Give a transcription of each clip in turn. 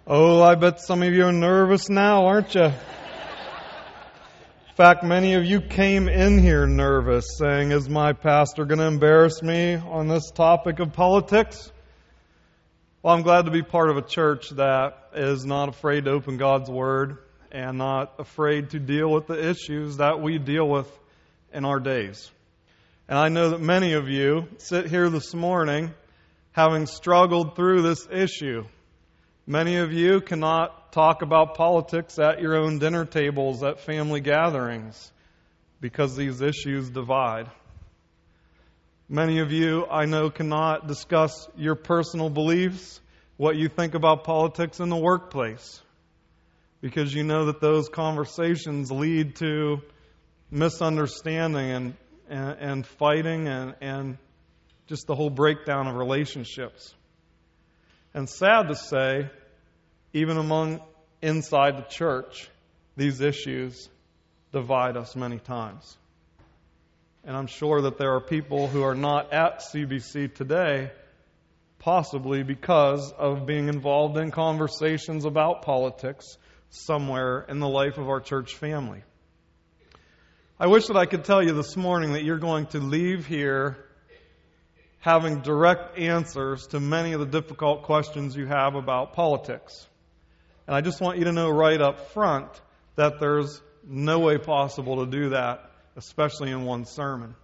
Oh, I bet some of you are nervous now, aren't you? In fact, many of you came in here nervous, saying, is my pastor going to embarrass me on this topic of politics? Well, I'm glad to be part of a church that is not afraid to open God's Word and not afraid to deal with the issues that we deal with in our days. And I know that many of you sit here this morning having struggled through this issue. Many of you cannot talk about politics at your own dinner tables, at family gatherings, because these issues divide. Many of you, I know, cannot discuss your personal beliefs, what you think about politics in the workplace, because you know that those conversations lead to misunderstanding and fighting and just the whole breakdown of relationships. And sad to say, even inside the church, these issues divide us many times. And I'm sure that there are people who are not at CBC today, possibly because of being involved in conversations about politics somewhere in the life of our church family. I wish that I could tell you this morning that you're going to leave here having direct answers to many of the difficult questions you have about politics. And I just want you to know right up front that there's no way possible to do that, especially in one sermon.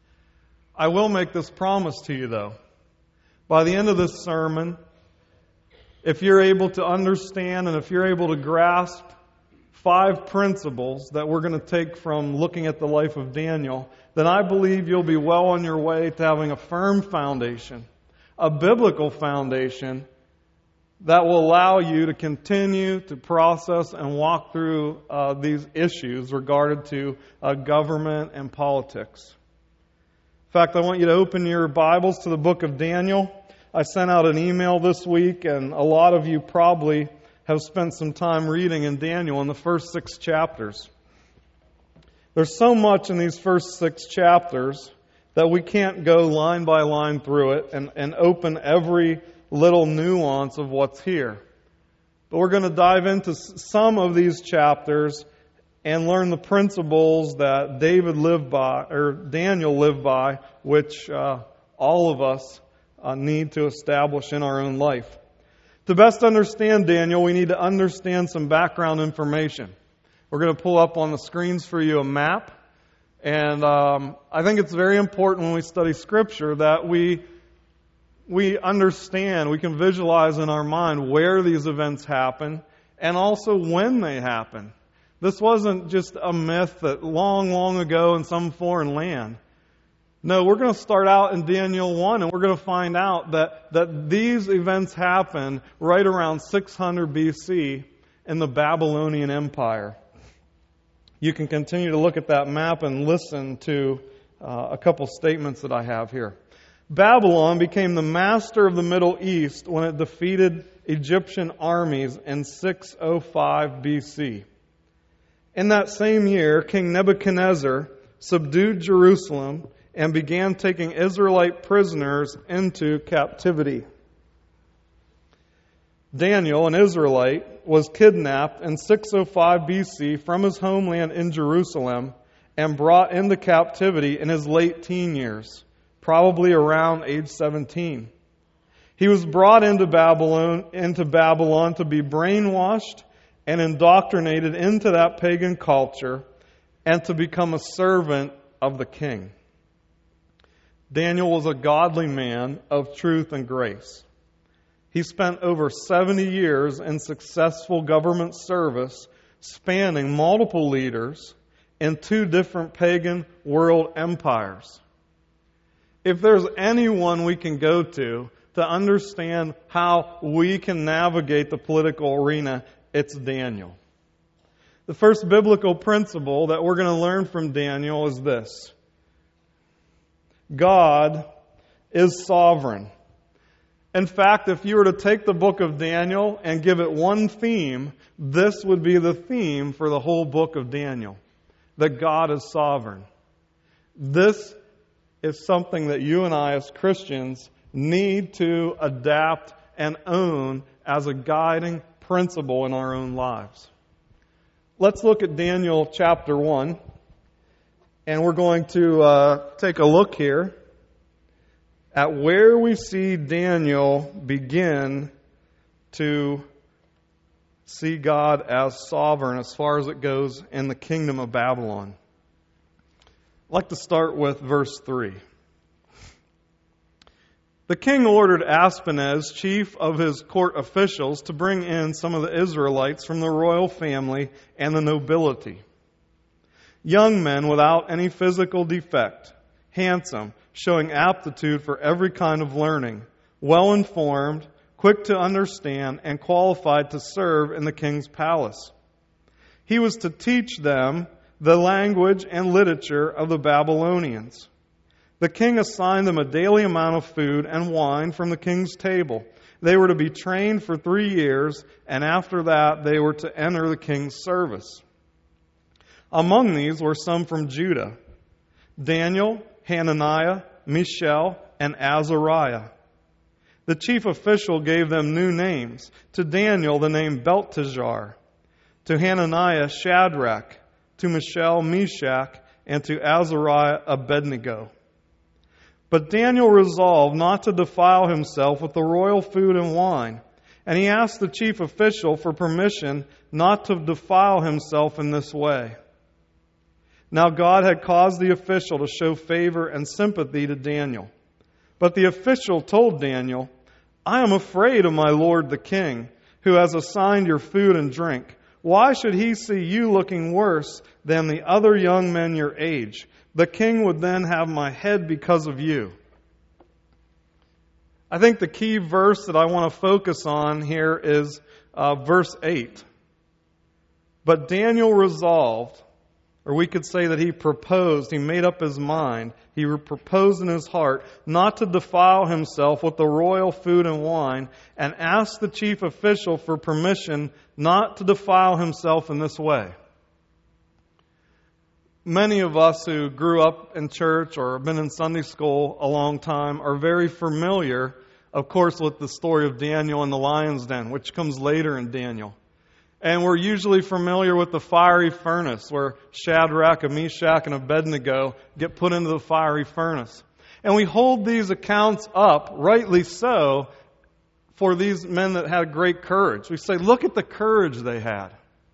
I will make this promise to you, though. By the end of this sermon, if you're able to understand and if you're able to grasp 5 principles that we're going to take from looking at the life of Daniel, then I believe you'll be well on your way to having a firm foundation, a biblical foundation that will allow you to continue to process and walk through these issues regarding to government and politics. In fact, I want you to open your Bibles to the book of Daniel. I sent out an email this week, and a lot of you probably have spent some time reading in Daniel in the first 6 chapters. There's so much in these first 6 chapters that we can't go line by line through it and open every little nuance of what's here. But we're going to dive into some of these chapters and learn the principles that Daniel lived by, which all of us need to establish in our own life. To best understand Daniel, we need to understand some background information. We're going to pull up on the screens for you a map. And I think it's very important when we study Scripture that we understand, we can visualize in our mind where these events happen and also when they happen. This wasn't just a myth that long, long ago in some foreign land. No, we're going to start out in Daniel 1 and we're going to find out that these events happen right around 600 BC in the Babylonian Empire. You can continue to look at that map and listen to a couple statements that I have here. Babylon became the master of the Middle East when it defeated Egyptian armies in 605 BC. In that same year, King Nebuchadnezzar subdued Jerusalem and began taking Israelite prisoners into captivity. Daniel, an Israelite, was kidnapped in 605 BC from his homeland in Jerusalem and brought into captivity in his late teen years, probably around age 17. He was brought into Babylon to be brainwashed and indoctrinated into that pagan culture and to become a servant of the king. Daniel was a godly man of truth and grace. He spent over 70 years in successful government service, spanning multiple leaders in 2 different pagan world empires. If there's anyone we can go to understand how we can navigate the political arena, it's Daniel. The first biblical principle that we're going to learn from Daniel is this: God is sovereign. In fact, if you were to take the book of Daniel and give it one theme, this would be the theme for the whole book of Daniel: that God is sovereign. This is something that you and I as Christians need to adapt and own as a guiding principle in our own lives. Let's look at Daniel chapter 1, and we're going to take a look here at where we see Daniel begin to see God as sovereign as far as it goes in the kingdom of Babylon. I'd like to start with verse 3. The king ordered Aspenaz, chief of his court officials, to bring in some of the Israelites from the royal family and the nobility. Young men without any physical defect, handsome, showing aptitude for every kind of learning, well-informed, quick to understand, and qualified to serve in the king's palace. He was to teach them the language and literature of the Babylonians. The king assigned them a daily amount of food and wine from the king's table. They were to be trained for 3 years, and after that they were to enter the king's service. Among these were some from Judah: Daniel, Hananiah, Mishael, and Azariah. The chief official gave them new names. To Daniel the name Belteshazzar, to Hananiah Shadrach, to Mishael Meshach, and to Azariah Abednego. But Daniel resolved not to defile himself with the royal food and wine, and he asked the chief official for permission not to defile himself in this way. Now God had caused the official to show favor and sympathy to Daniel. But the official told Daniel, "I am afraid of my lord the king, who has assigned your food and drink. Why should he see you looking worse than the other young men your age? The king would then have my head because of you." I think the key verse that I want to focus on here is verse 8. But Daniel resolved, or we could say that he proposed, he made up his mind, he proposed in his heart not to defile himself with the royal food and wine, and asked the chief official for permission not to defile himself in this way. Many of us who grew up in church or have been in Sunday school a long time are very familiar, of course, with the story of Daniel and the lion's den, which comes later in Daniel. And we're usually familiar with the fiery furnace, where Shadrach, Meshach, and Abednego get put into the fiery furnace. And we hold these accounts up, rightly so, for these men that had great courage. We say, look at the courage they had.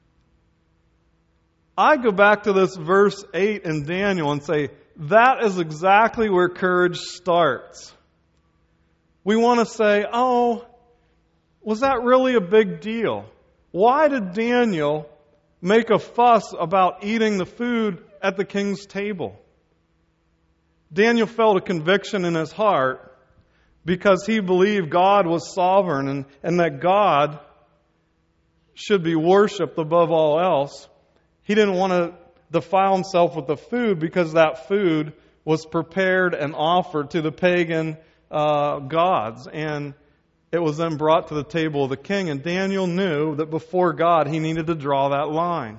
I go back to this verse 8 in Daniel and say, that is exactly where courage starts. We want to say, oh, was that really a big deal? Why did Daniel make a fuss about eating the food at the king's table? Daniel felt a conviction in his heart because he believed God was sovereign and that God should be worshipped above all else. He didn't want to defile himself with the food because that food was prepared and offered to the pagan gods. And it was then brought to the table of the king. And Daniel knew that before God he needed to draw that line.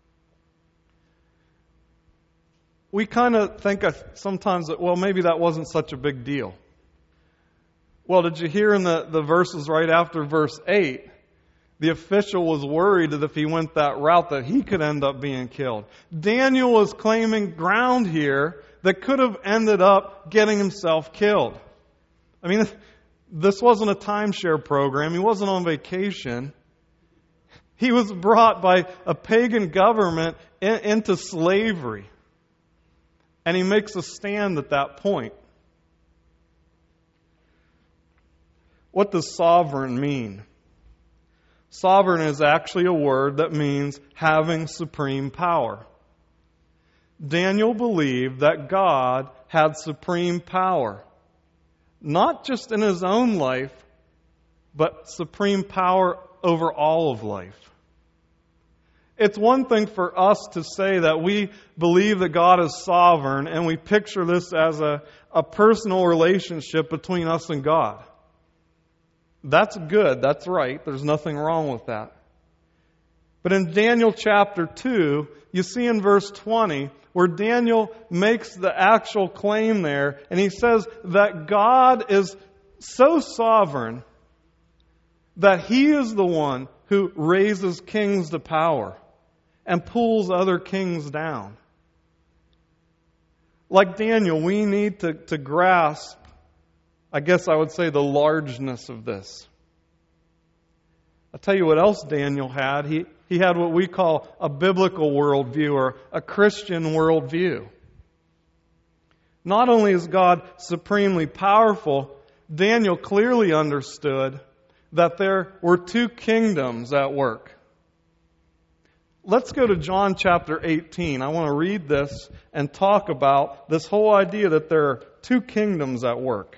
We kind of think sometimes that, well, maybe that wasn't such a big deal. Well, did you hear in the verses right after verse 8? The official was worried that if he went that route that he could end up being killed. Daniel was claiming ground here that could have ended up getting himself killed. I mean, this wasn't a timeshare program. He wasn't on vacation. He was brought by a pagan government into slavery. And he makes a stand at that point. What does sovereign mean? Sovereign is actually a word that means having supreme power. Daniel believed that God had supreme power, not just in his own life, but supreme power over all of life. It's one thing for us to say that we believe that God is sovereign and we picture this as a personal relationship between us and God. That's good. That's right. There's nothing wrong with that. But in Daniel chapter 2, you see in verse 20 where Daniel makes the actual claim there, and he says that God is so sovereign that He is the one who raises kings to power and pulls other kings down. Like Daniel, we need to grasp, I guess I would say, the largeness of this. I'll tell you what else Daniel had. He had what we call a biblical worldview or a Christian worldview. Not only is God supremely powerful, Daniel clearly understood that there were two kingdoms at work. Let's go to John chapter 18. I want to read this and talk about this whole idea that there are two kingdoms at work.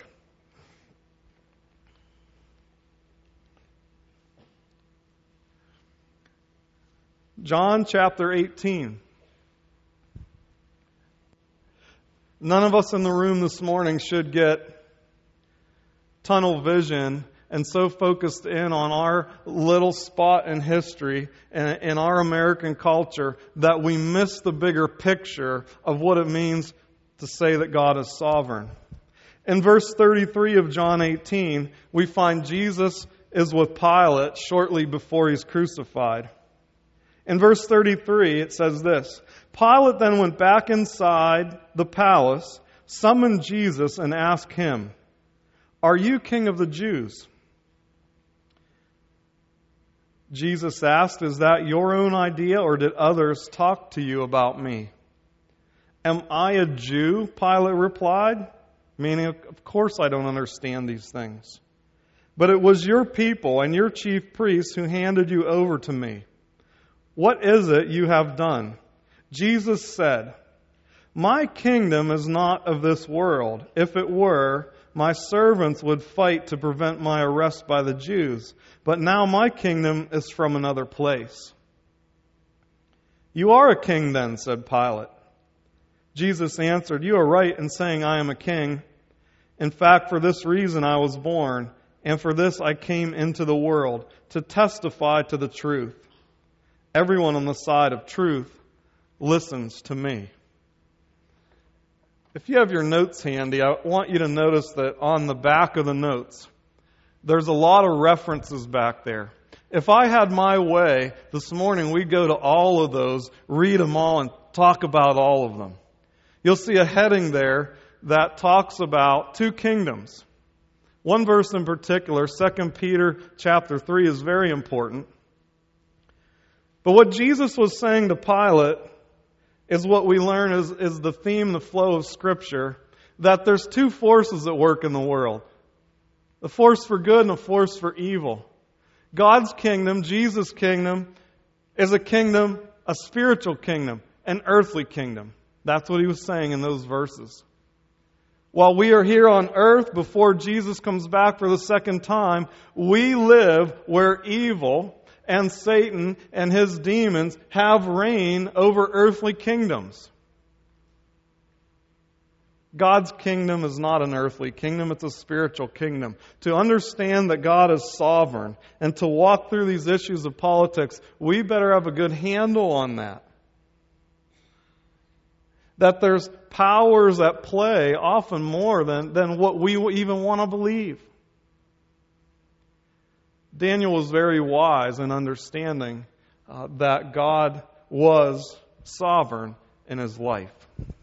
John chapter 18. None of us in the room this morning should get tunnel vision and so focused in on our little spot in history and in our American culture that we miss the bigger picture of what it means to say that God is sovereign. In verse 33 of John 18, we find Jesus is with Pilate shortly before he's crucified. In verse 33, it says this: Pilate then went back inside the palace, summoned Jesus, and asked him, "Are you king of the Jews?" Jesus asked, "Is that your own idea, or did others talk to you about me?" "Am I a Jew?" Pilate replied, meaning, of course I don't understand these things. "But it was your people and your chief priests who handed you over to me. What is it you have done?" Jesus said, "My kingdom is not of this world. If it were, my servants would fight to prevent my arrest by the Jews. But now my kingdom is from another place." "You are a king then," said Pilate. Jesus answered, "You are right in saying I am a king. In fact, for this reason I was born, and for this I came into the world, to testify to the truth. Everyone on the side of truth listens to me." If you have your notes handy, I want you to notice that on the back of the notes, there's a lot of references back there. If I had my way, this morning we'd go to all of those, read them all, and talk about all of them. You'll see a heading there that talks about two kingdoms. One verse in particular, 2 Peter chapter 3, is very important. But what Jesus was saying to Pilate is what we learn is the theme, the flow of Scripture, that there's two forces at work in the world. A force for good and a force for evil. God's kingdom, Jesus' kingdom, is a kingdom, a spiritual kingdom, an earthly kingdom. That's what he was saying in those verses. While we are here on earth before Jesus comes back for the second time, we live where evil and Satan and his demons have reign over earthly kingdoms. God's kingdom is not an earthly kingdom, it's a spiritual kingdom. To understand that God is sovereign and to walk through these issues of politics, we better have a good handle on that. That there's powers at play, often more than what we even want to believe. Daniel was very wise in understanding that God was sovereign in his life.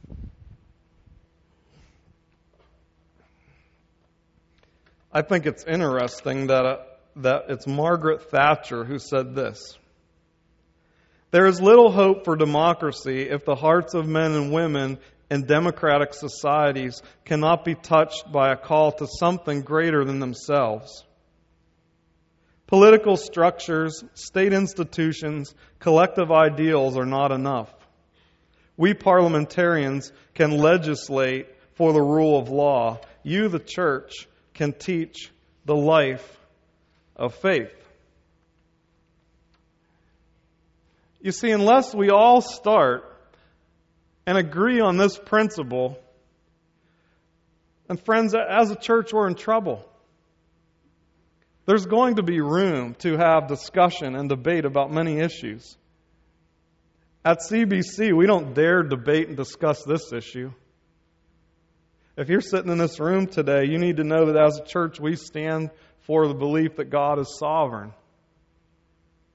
I think it's interesting that it's Margaret Thatcher who said this: "There is little hope for democracy if the hearts of men and women in democratic societies cannot be touched by a call to something greater than themselves. Political structures, state institutions, collective ideals are not enough. We parliamentarians can legislate for the rule of law. You, the church, can teach the life of faith." You see, unless we all start and agree on this principle, and friends, as a church, we're in trouble. There's going to be room to have discussion and debate about many issues. At CBC, we don't dare debate and discuss this issue. If you're sitting in this room today, you need to know that as a church, we stand for the belief that God is sovereign.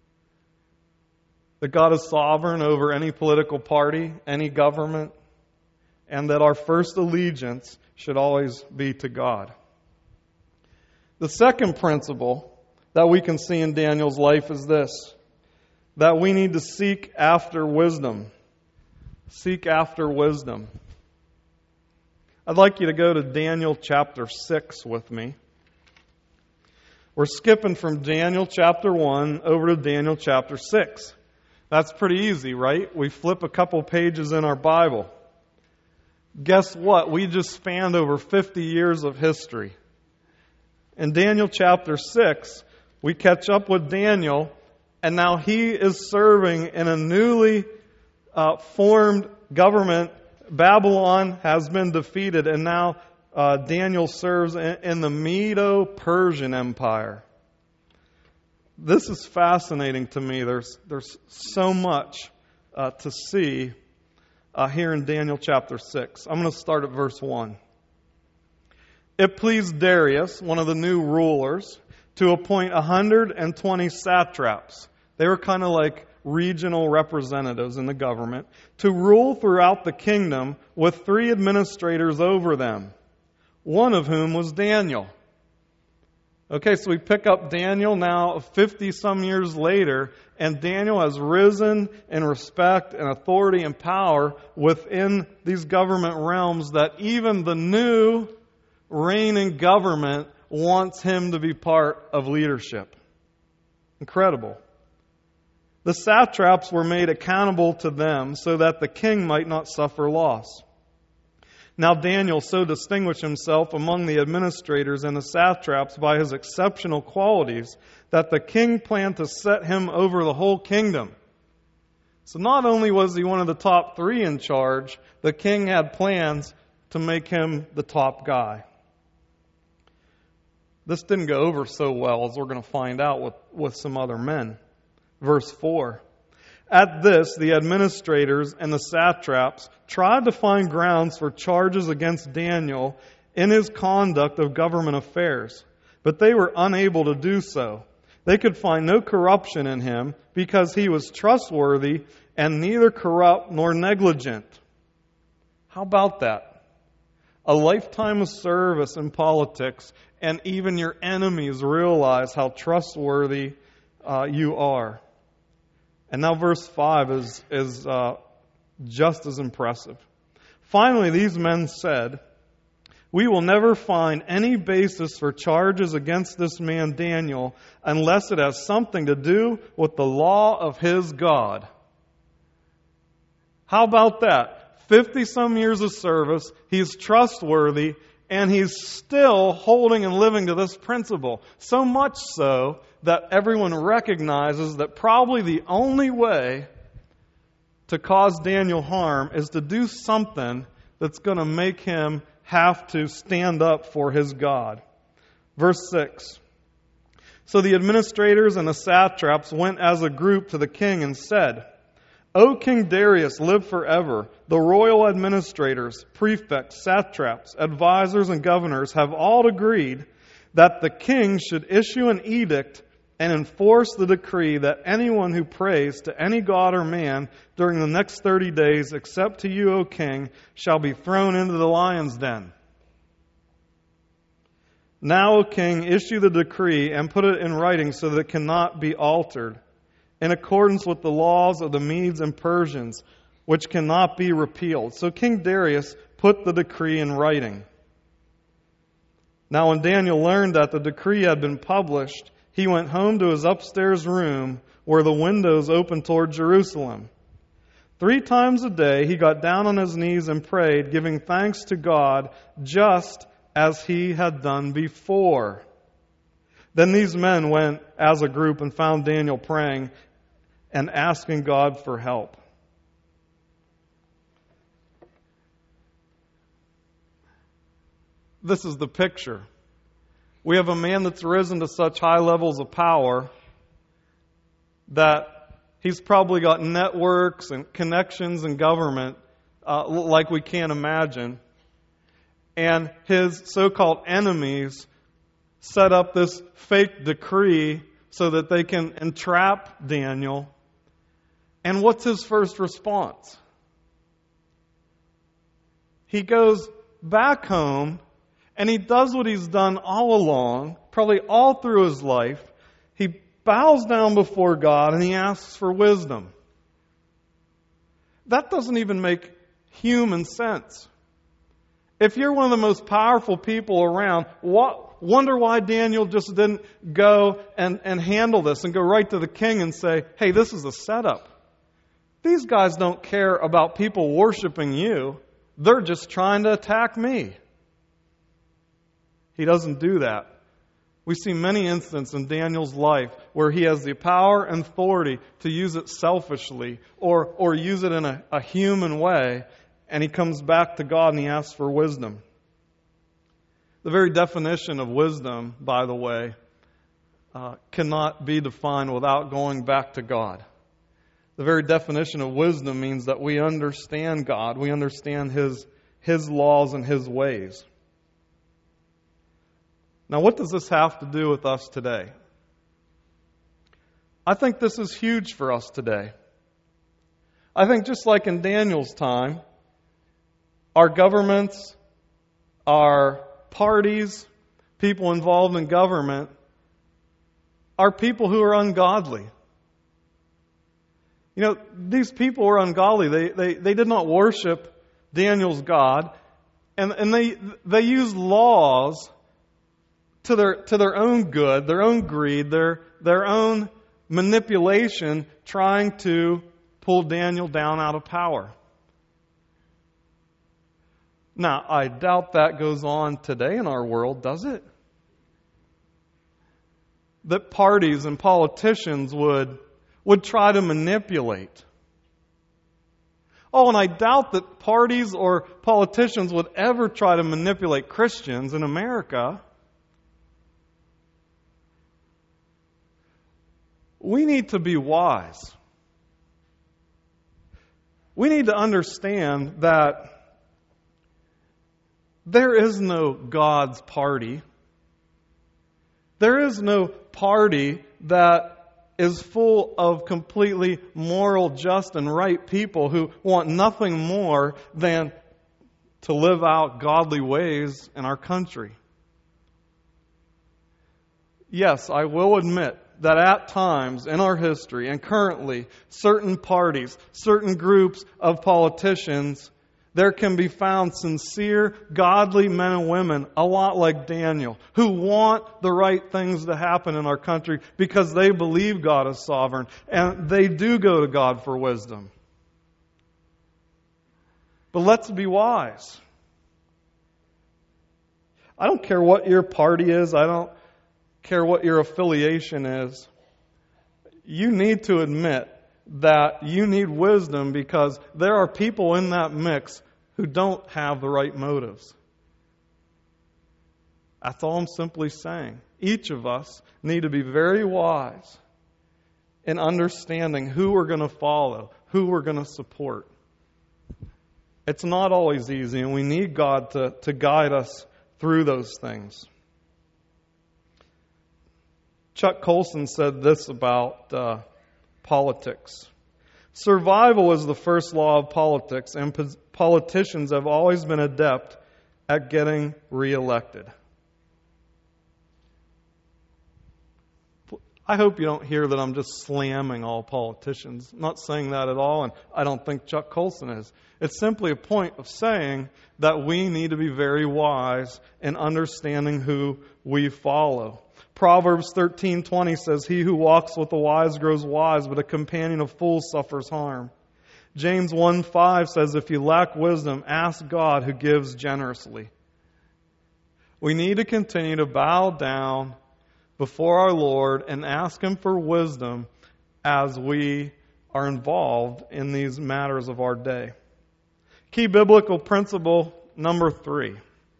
that God is sovereign over any political party, any government, and that our first allegiance should always be to God. The second principle that we can see in Daniel's life is this, that we need to seek after wisdom. Seek after wisdom. I'd like you to go to Daniel chapter 6 with me. We're skipping from Daniel chapter 1 over to Daniel chapter 6. That's pretty easy, right? We flip a couple pages in our Bible. Guess what? We just spanned over 50 years of history. In Daniel chapter 6, we catch up with Daniel, and now he is serving in a newly formed government. Babylon has been defeated, and now Daniel serves in the Medo-Persian Empire. This is fascinating to me. There's so much to see here in Daniel chapter 6. I'm going to start at verse 1. It pleased Darius, one of the new rulers, to appoint 120 satraps. They were kind of like regional representatives in the government, to rule throughout the kingdom with 3 administrators over them, one of whom was Daniel. Okay, so we pick up Daniel now 50-some years later, and Daniel has risen in respect and authority and power within these government realms that even the new reigning government wants him to be part of leadership. Incredible. The satraps were made accountable to them so that the king might not suffer loss. Now Daniel so distinguished himself among the administrators and the satraps by his exceptional qualities that the king planned to set him over the whole kingdom. So not only was he one of the top 3 in charge, the king had plans to make him the top guy. This didn't go over so well, as we're going to find out with some other men. Verse 4. At this, the administrators and the satraps tried to find grounds for charges against Daniel in his conduct of government affairs, but they were unable to do so. They could find no corruption in him because he was trustworthy and neither corrupt nor negligent. How about that? A lifetime of service in politics, and even your enemies realize how trustworthy you are. And now verse 5 is just as impressive. Finally, these men said, "We will never find any basis for charges against this man Daniel unless it has something to do with the law of his God." How about that? 50-some years of service, he's trustworthy, and he's still holding and living to this principle. So much so that everyone recognizes that probably the only way to cause Daniel harm is to do something that's going to make him have to stand up for his God. Verse 6. So the administrators and the satraps went as a group to the king and said, "O King Darius, live forever. The royal administrators, prefects, satraps, advisors, and governors have all agreed that the king should issue an edict and enforce the decree that anyone who prays to any god or man during the next 30 days, except to you, O king, shall be thrown into the lion's den. Now, O king, issue the decree and put it in writing so that it cannot be altered, in accordance with the laws of the Medes and Persians, which cannot be repealed." So King Darius put the decree in writing. Now when Daniel learned that the decree had been published, he went home to his upstairs room where the windows opened toward Jerusalem. 3 times a day he got down on his knees and prayed, giving thanks to God just as he had done before. Then these men went as a group and found Daniel praying and asking God for help. This is the picture. We have a man that's risen to such high levels of power that he's probably got networks and connections in government like we can't imagine. And his so-called enemies set up this fake decree so that they can entrap Daniel And what's his first response? He goes back home and he does what he's done all along, probably all through his life. He bows down before God and he asks for wisdom. That doesn't even make human sense. If you're one of the most powerful people around, wonder why Daniel just didn't go and handle this and go right to the king and say, hey, this is a setup. These guys don't care about people worshiping you. They're just trying to attack me. He doesn't do that. We see many instances in Daniel's life where he has the power and authority to use it selfishly or use it in a human way, and he comes back to God and he asks for wisdom. The very definition of wisdom, by the way, cannot be defined without going back to God. The very definition of wisdom means that we understand God, we understand His laws and His ways. Now, what does this have to do with us today? I think this is huge for us today. I think just like in Daniel's time, our governments, our parties, people involved in government, are people who are ungodly. You know, these people were ungodly. They did not worship Daniel's God, and they used laws to their own good, their own greed, their own manipulation, trying to pull Daniel down out of power. Now, I doubt that goes on today in our world, does it? That parties and politicians would try to manipulate. Oh, and I doubt that parties or politicians would ever try to manipulate Christians in America. We need to be wise. We need to understand that there is no God's party. There is no party that is full of completely moral, just, and right people who want nothing more than to live out godly ways in our country. Yes, I will admit that at times in our history and currently, certain parties, certain groups of politicians, there can be found sincere, godly men and women, a lot like Daniel, who want the right things to happen in our country because they believe God is sovereign, and they do go to God for wisdom. But let's be wise. I don't care what your party is. I don't care what your affiliation is. You need to admit that you need wisdom because there are people in that mix who don't have the right motives. That's all I'm simply saying. Each of us need to be very wise in understanding who we're going to follow, who we're going to support. It's not always easy, and we need God to guide us through those things. Chuck Colson said this about politics. Survival is the first law of politics, and politicians have always been adept at getting reelected. I hope you don't hear that I'm just slamming all politicians. I'm not saying that at all, and I don't think Chuck Colson is. It's simply a point of saying that we need to be very wise in understanding who we follow. Proverbs 13:20 says, "He who walks with the wise grows wise, but a companion of fools suffers harm." James 1:5 says, "If you lack wisdom, ask God who gives generously." We need to continue to bow down before our Lord and ask Him for wisdom as we are involved in these matters of our day. Key biblical principle number 3.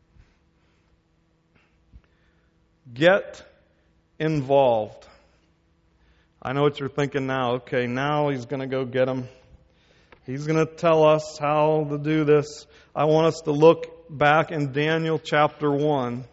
Get involved. I know what you're thinking now. Okay, now he's going to go get him. He's going to tell us how to do this. I want us to look back in Daniel chapter 1.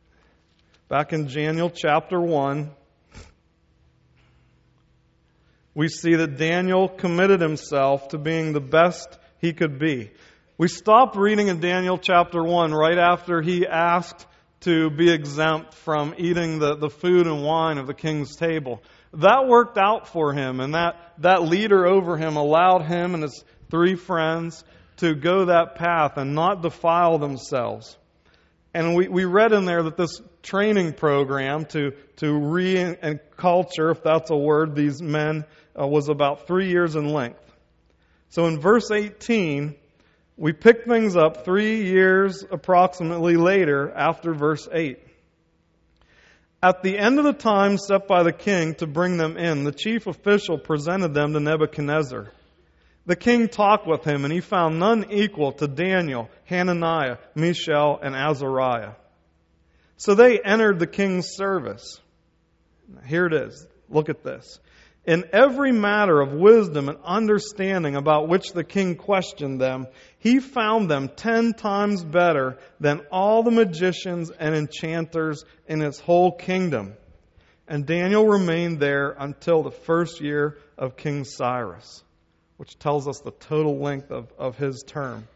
Back in Daniel chapter 1. we see that Daniel committed himself to being the best he could be. We stopped reading in Daniel chapter 1 right after he asked to be exempt from eating the food and wine of the king's table. That worked out for him, and that leader over him allowed him and his 3 friends to go that path and not defile themselves. And we read in there that this training program to re-culture, if that's a word, these men was about 3 years in length. So in verse 18, we pick things up 3 years approximately later after verse 8. At the end of the time set by the king to bring them in, the chief official presented them to Nebuchadnezzar. The king talked with him, and he found none equal to Daniel, Hananiah, Mishael, and Azariah. So they entered the king's service. Here it is. Look at this. In every matter of wisdom and understanding about which the king questioned them, he found them 10 times better than all the magicians and enchanters in his whole kingdom. And Daniel remained there until the first year of King Cyrus, which tells us the total length of his term.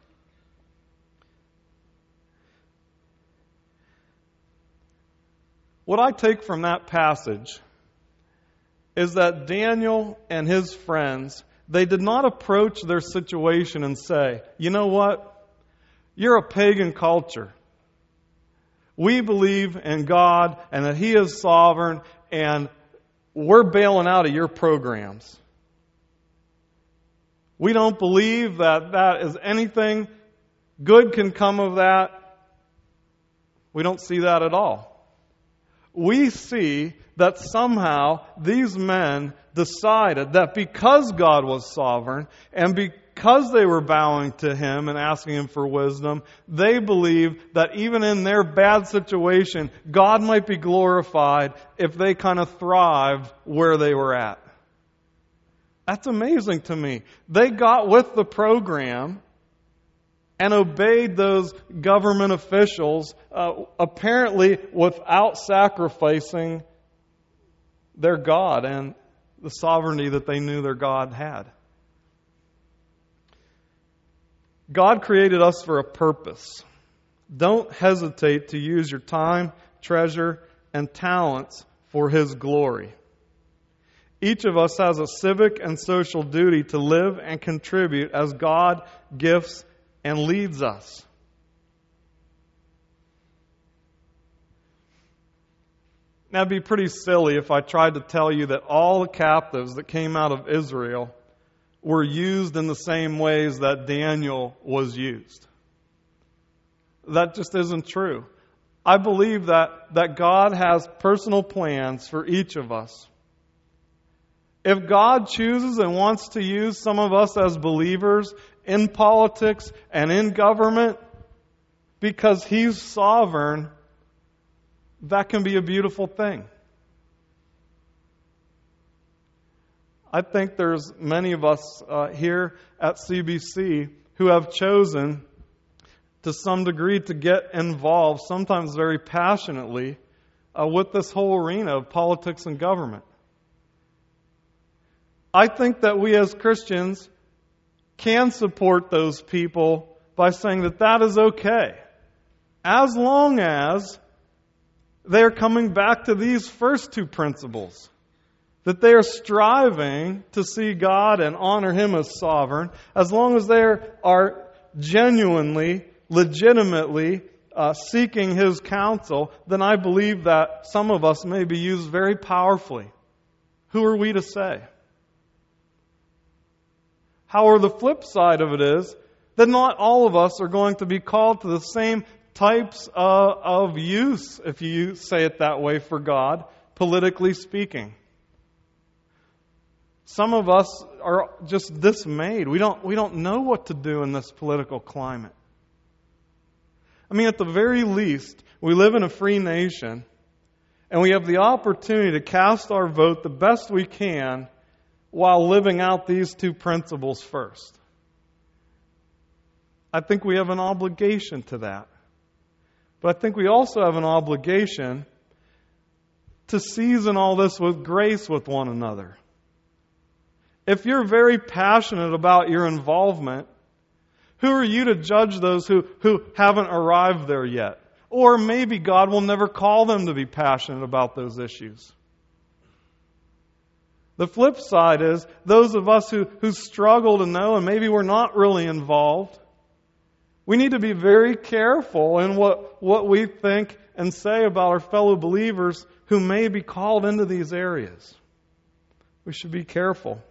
What I take from that passage is that Daniel and his friends, they did not approach their situation and say, you know what? You're a pagan culture. We believe in God and that He is sovereign, and we're bailing out of your programs. We don't believe that is anything good can come of that. We don't see that at all. We see that somehow these men decided that because God was sovereign and because they were bowing to Him and asking Him for wisdom, they believed that even in their bad situation, God might be glorified if they kind of thrived where they were at. That's amazing to me. They got with the program and obeyed those government officials, apparently without sacrificing their God and the sovereignty that they knew their God had. God created us for a purpose. Don't hesitate to use your time, treasure, and talents for His glory. Each of us has a civic and social duty to live and contribute as God gifts and leads us. Now, it'd be pretty silly if I tried to tell you that all the captives that came out of Israel were used in the same ways that Daniel was used. That just isn't true. I believe that God has personal plans for each of us. If God chooses and wants to use some of us as believers in politics and in government because He's sovereign, that can be a beautiful thing. I think there's many of us here at CBC who have chosen to some degree to get involved, sometimes very passionately, with this whole arena of politics and government. I think that we as Christians can support those people by saying that is okay, as long as they are coming back to these first 2 principles. That they are striving to see God and honor Him as sovereign, as long as they are genuinely, legitimately seeking His counsel, then I believe that some of us may be used very powerfully. Who are we to say? However, the flip side of it is that not all of us are going to be called to the same types of use, if you say it that way, for God, politically speaking. Some of us are just dismayed. We don't know what to do in this political climate. I mean, at the very least, we live in a free nation, and we have the opportunity to cast our vote the best we can while living out these 2 principles first. I think we have an obligation to that. But I think we also have an obligation to season all this with grace with one another. If you're very passionate about your involvement, who are you to judge those who haven't arrived there yet? Or maybe God will never call them to be passionate about those issues. The flip side is, those of us who struggle to know and maybe we're not really involved, we need to be very careful in what we think and say about our fellow believers who may be called into these areas. We should be careful.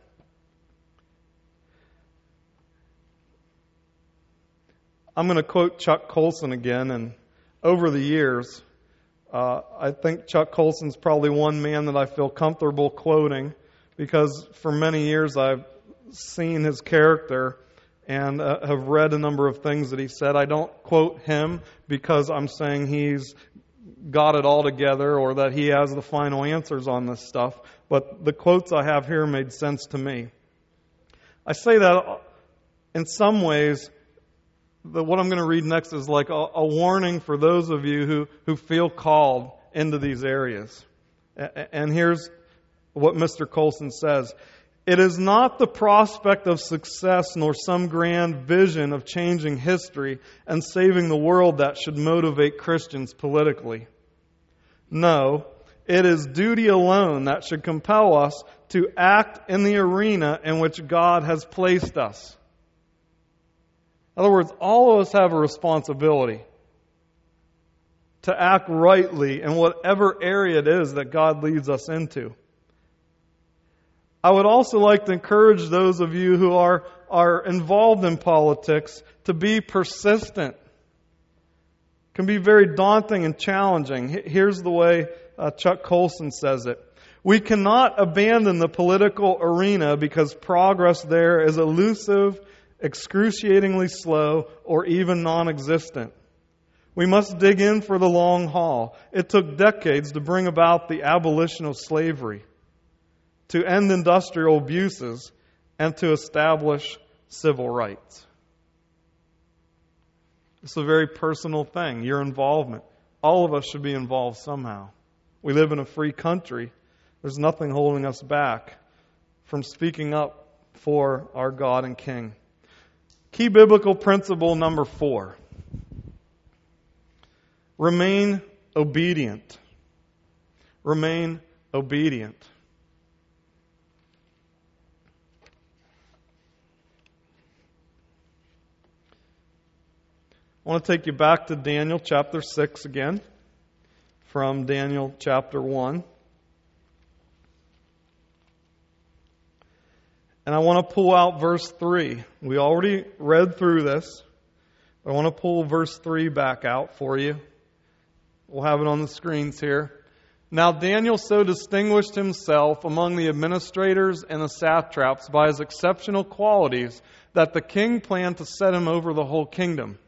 I'm going to quote Chuck Colson again, and over the years, I think Chuck Colson's probably one man that I feel comfortable quoting, because for many years I've seen his character and have read a number of things that he said. I don't quote him because I'm saying he's got it all together or that he has the final answers on this stuff, but the quotes I have here made sense to me. I say that in some ways, what I'm going to read next is like a warning for those of you who feel called into these areas. And here's what Mr. Colson says. It is not the prospect of success nor some grand vision of changing history and saving the world that should motivate Christians politically. No, it is duty alone that should compel us to act in the arena in which God has placed us. In other words, all of us have a responsibility to act rightly in whatever area it is that God leads us into. I would also like to encourage those of you who are involved in politics to be persistent. It can be very daunting and challenging. Here's the way Chuck Colson says it. We cannot abandon the political arena because progress there is elusive, excruciatingly slow, or even non-existent. We must dig in for the long haul. It took decades to bring about the abolition of slavery, to end industrial abuses, and to establish civil rights. It's a very personal thing, your involvement. All of us should be involved somehow. We live in a free country. There's nothing holding us back from speaking up for our God and King. Key biblical principle number 4. Remain obedient. Remain obedient. I want to take you back to Daniel chapter 6 again, from Daniel chapter 1. And I want to pull out verse 3. We already read through this. But I want to pull verse 3 back out for you. We'll have it on the screens here. Now Daniel so distinguished himself among the administrators and the satraps by his exceptional qualities that the king planned to set him over the whole kingdom.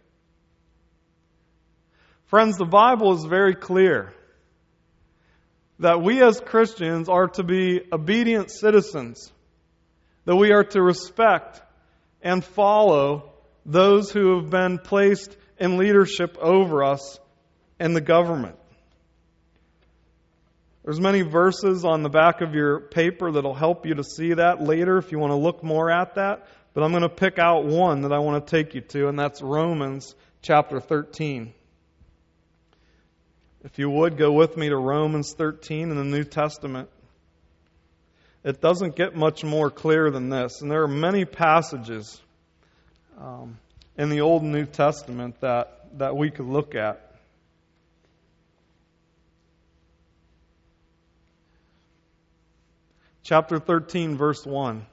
Friends, the Bible is very clear that we as Christians are to be obedient citizens, that we are to respect and follow those who have been placed in leadership over us in the government. There's many verses on the back of your paper that'll help you to see that later if you want to look more at that. But I'm going to pick out one that I want to take you to, and that's Romans chapter 13. If you would, go with me to Romans 13 in the New Testament. It doesn't get much more clear than this. And there are many passages in the Old and New Testament that we could look at. Chapter 13, verse 1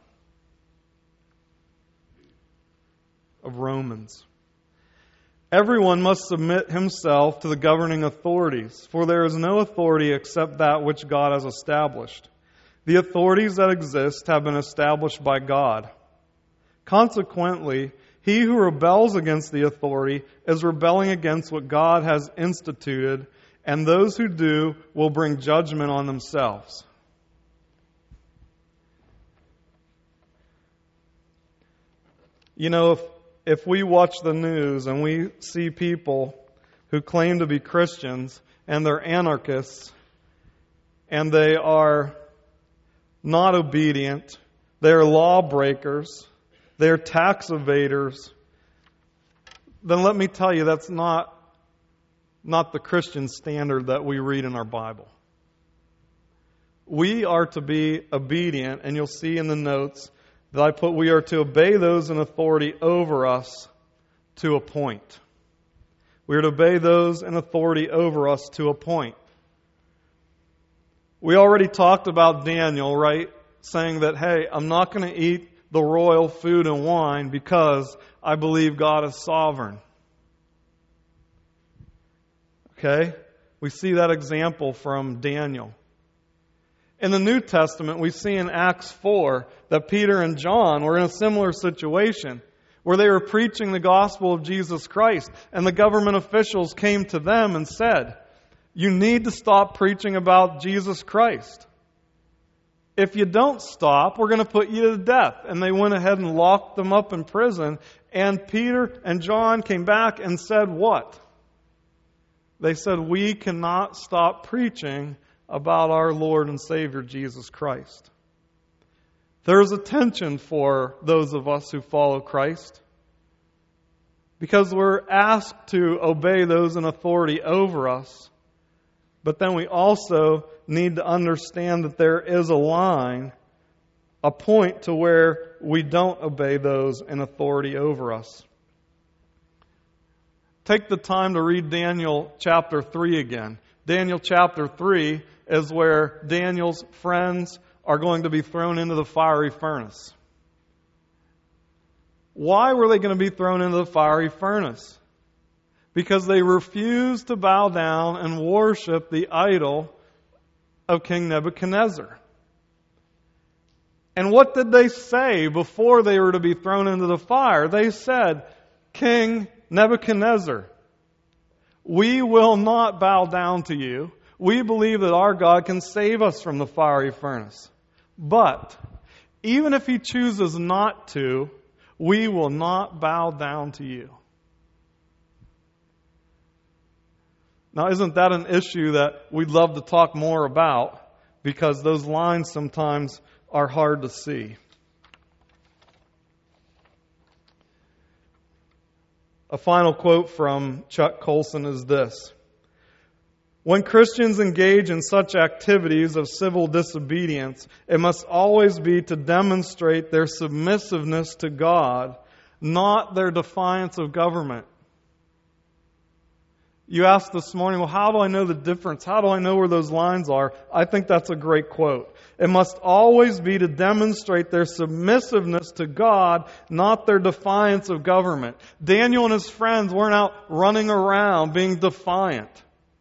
of Romans. Everyone must submit himself to the governing authorities, for there is no authority except that which God has established. The authorities that exist have been established by God. Consequently, he who rebels against the authority is rebelling against what God has instituted, and those who do will bring judgment on themselves. You know, if we watch the news and we see people who claim to be Christians and they're anarchists and they are not obedient they are lawbreakers, they are tax evaders, then let me tell you that's not the Christian standard that we read in our Bible. We are to be obedient, and you'll see in the notes that I put we are to obey those in authority over us to a point. We are to obey those in authority over us to a point. We already talked about Daniel, right? Saying that, hey, I'm not going to eat the royal food and wine because I believe God is sovereign. Okay? We see that example from Daniel. In the New Testament, we see in Acts 4 that Peter and John were in a similar situation where they were preaching the gospel of Jesus Christ, and the government officials came to them and said, you need to stop preaching about Jesus Christ. If you don't stop, we're going to put you to death. And they went ahead and locked them up in prison, and Peter and John came back and said what? They said, we cannot stop preaching about our Lord and Savior Jesus Christ. There is a tension for those of us who follow Christ because we're asked to obey those in authority over us, but then we also need to understand that there is a line, a point to where we don't obey those in authority over us. Take the time to read Daniel chapter 3 again. Daniel chapter 3 is where Daniel's friends are going to be thrown into the fiery furnace. Why were they going to be thrown into the fiery furnace? Because they refused to bow down and worship the idol of King Nebuchadnezzar. And what did they say before they were to be thrown into the fire? They said, King Nebuchadnezzar, we will not bow down to you. We believe that our God can save us from the fiery furnace. But even if He chooses not to, we will not bow down to you. Now, isn't that an issue that we'd love to talk more about? Because those lines sometimes are hard to see. A final quote from Chuck Colson is this: when Christians engage in such activities of civil disobedience, it must always be to demonstrate their submissiveness to God, not their defiance of government. You asked this morning, well, how do I know the difference? How do I know where those lines are? I think that's a great quote. It must always be to demonstrate their submissiveness to God, not their defiance of government. Daniel and his friends weren't out running around being defiant.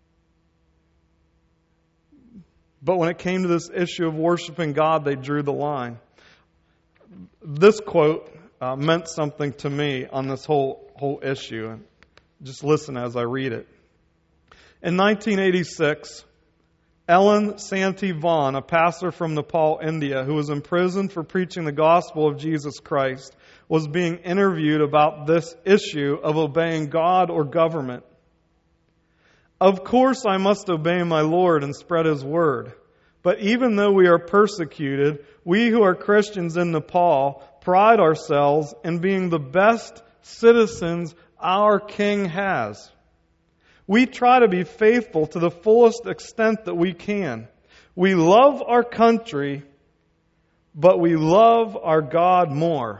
But when it came to this issue of worshiping God, they drew the line. This quote meant something to me on this whole issue. And just listen as I read it. In 1986, Ellen Santee Vaughn, a pastor from Nepal, India, who was imprisoned for preaching the gospel of Jesus Christ, was being interviewed about this issue of obeying God or government. Of course I must obey my Lord and spread His word. But even though we are persecuted, we who are Christians in Nepal pride ourselves in being the best citizens our King has. We try to be faithful to the fullest extent that we can. We love our country, but we love our God more.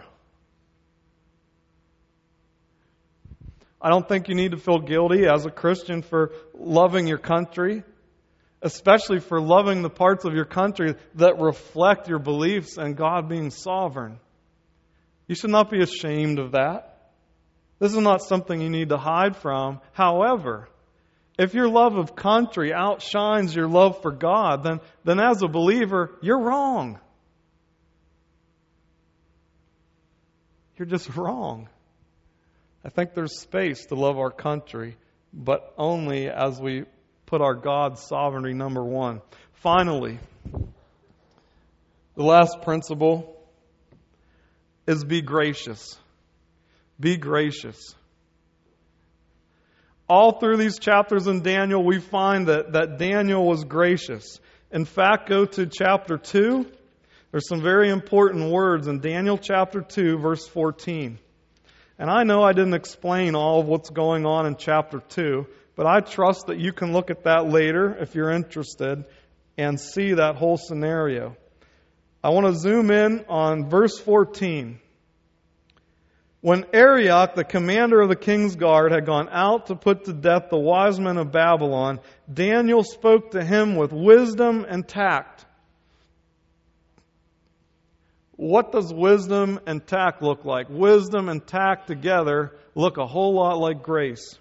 I don't think you need to feel guilty as a Christian for loving your country, especially for loving the parts of your country that reflect your beliefs and God being sovereign. You should not be ashamed of that. This is not something you need to hide from. However, if your love of country outshines your love for God, then as a believer, you're wrong. You're just wrong. I think there's space to love our country, but only as we put our God's sovereignty number one. Finally, the last principle is be gracious. Be gracious. All through these chapters in Daniel, we find that Daniel was gracious. In fact, go to chapter 2. There's some very important words in Daniel chapter 2, verse 14. And I know I didn't explain all of what's going on in chapter 2, but I trust that you can look at that later if you're interested and see that whole scenario. I want to zoom in on verse 14. When Arioch, the commander of the king's guard, had gone out to put to death the wise men of Babylon, Daniel spoke to him with wisdom and tact. What does wisdom and tact look like? Wisdom and tact together look a whole lot like grace.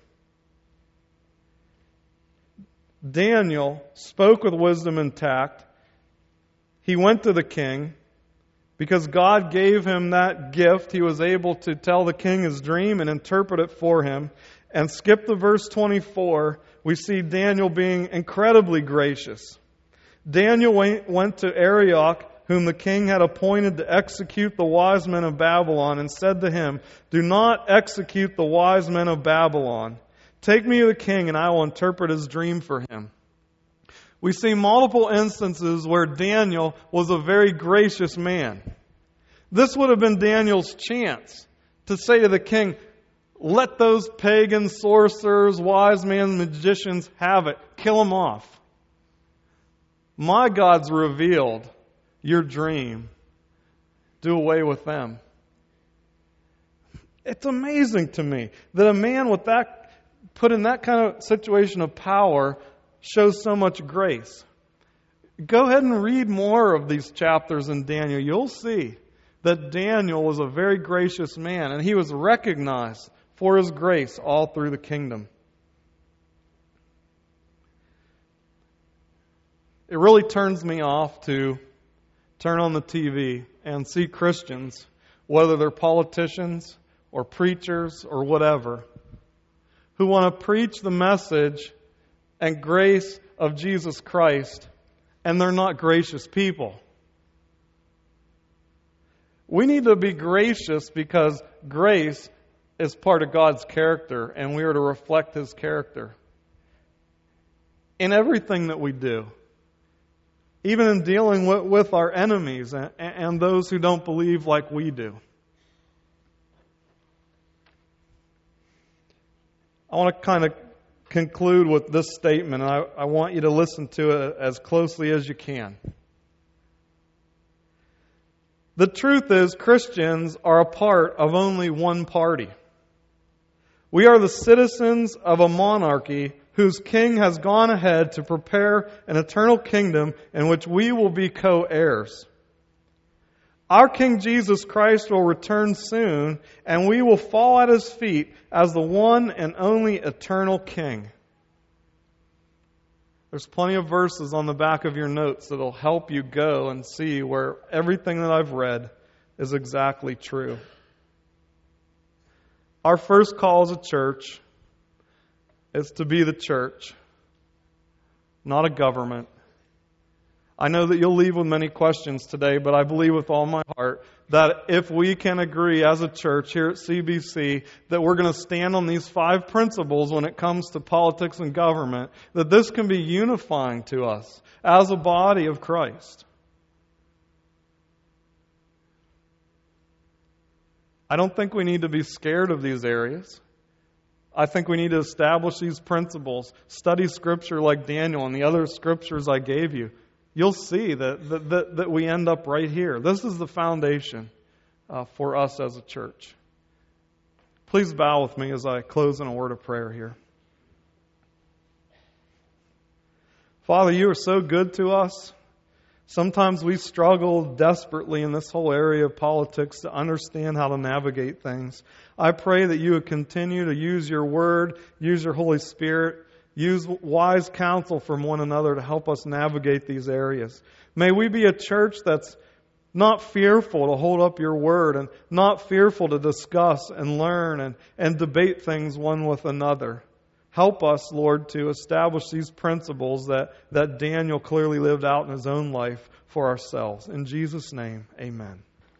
Daniel spoke with wisdom and tact. He went to the king. Because God gave him that gift, he was able to tell the king his dream and interpret it for him. And skip to verse 24, we see Daniel being incredibly gracious. Daniel went to Arioch, whom the king had appointed to execute the wise men of Babylon, and said to him, "Do not execute the wise men of Babylon. Take me to the king, and I will interpret his dream for him." We see multiple instances where Daniel was a very gracious man. This would have been Daniel's chance to say to the king, "Let those pagan sorcerers, wise men, magicians have it. Kill them off. My God's revealed your dream. Do away with them." It's amazing to me that a man with that, put in that kind of situation of power, shows so much grace. Go ahead and read more of these chapters in Daniel. You'll see that Daniel was a very gracious man, and he was recognized for his grace all through the kingdom. It really turns me off to turn on the TV and see Christians, whether they're politicians or preachers or whatever, who want to preach the message and grace of Jesus Christ, and they're not gracious people. We need to be gracious because grace is part of God's character, and we are to reflect His character in everything that we do, even in dealing with our enemies and those who don't believe like we do. I want to kind of conclude with this statement, and I want you to listen to it as closely as you can. The truth is, Christians are a part of only one party. We are the citizens of a monarchy whose king has gone ahead to prepare an eternal kingdom in which we will be co-heirs. Our King Jesus Christ will return soon, and we will fall at His feet as the one and only eternal King. There's plenty of verses on the back of your notes that will help you go and see where everything that I've read is exactly true. Our first call as a church is to be the church, not a government. I know that you'll leave with many questions today, but I believe with all my heart that if we can agree as a church here at CBC that we're going to stand on these 5 principles when it comes to politics and government, that this can be unifying to us as a body of Christ. I don't think we need to be scared of these areas. I think we need to establish these principles, study Scripture like Daniel and the other Scriptures I gave you. You'll see that we end up right here. This is the foundation for us as a church. Please bow with me as I close in a word of prayer here. Father, You are so good to us. Sometimes we struggle desperately in this whole area of politics to understand how to navigate things. I pray that You would continue to use Your Word, use Your Holy Spirit, use wise counsel from one another to help us navigate these areas. May we be a church that's not fearful to hold up Your Word and not fearful to discuss and learn and debate things one with another. Help us, Lord, to establish these principles that Daniel clearly lived out in his own life for ourselves. In Jesus' name, amen.